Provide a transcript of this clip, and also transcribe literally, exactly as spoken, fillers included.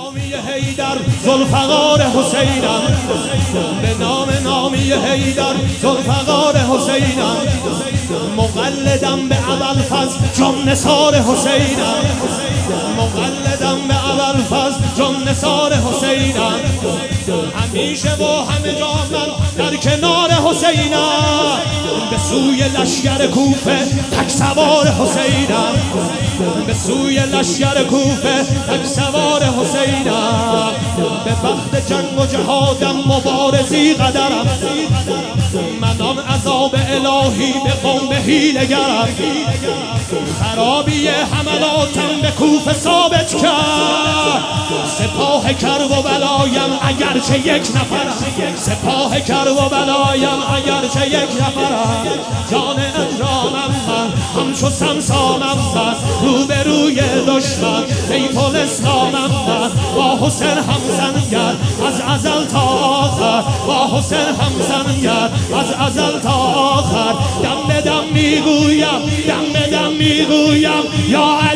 نامی حیدر ذوالفقار حسینم، به نام نامی حیدر ذوالفقار حسینم، مقلدم به ابوالفضل جان نثار حسینم، مقلدم به ابوالفضل جان نثار حسینم، همیشه و همه جا من در کنار حسینم، به سوی لشکر کوفه تک سوار حسینم، به سوی لشکر کوفه تک سوار حسینم، به وقت جنگ و جهادم مبارزی قدرم، من آن عذاب الهی به قوم حیله‌گرم، خرابی حملاتم به کوفه ثابت کرد، سپاه کرب و بلایم اگرچه یک نفرم، سپاه کرب و بلایم اگرچه یک نفرم، جان اجرامم من همچو سمسامم من، روبروی دشمن سیف الاسلامم من، با حسین همزنگر از ازل تا آخر، با حسین همزنگر از ازل تا آخر، دم به دم میگویم دم به دم میگویم یا